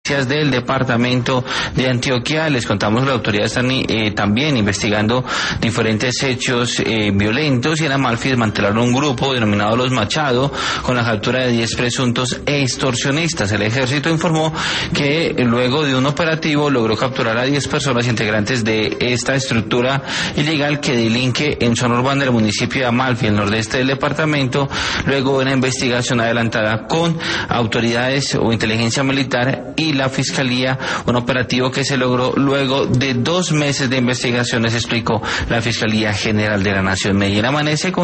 del departamento de Antioquia. Les contamos que las autoridades están también investigando diferentes hechos violentos, y en Amalfi desmantelaron un grupo denominado Los Machado con la captura de 10 presuntos extorsionistas. El ejército informó que luego de un operativo logró capturar a 10 personas integrantes de esta estructura ilegal que delinque en zona urbana del municipio de Amalfi, el nordeste del departamento, luego de una investigación adelantada con autoridades o inteligencia militar y la Fiscalía, un operativo que se logró luego de 2 meses de investigaciones, explicó la Fiscalía General de la Nación. Medellín amanece con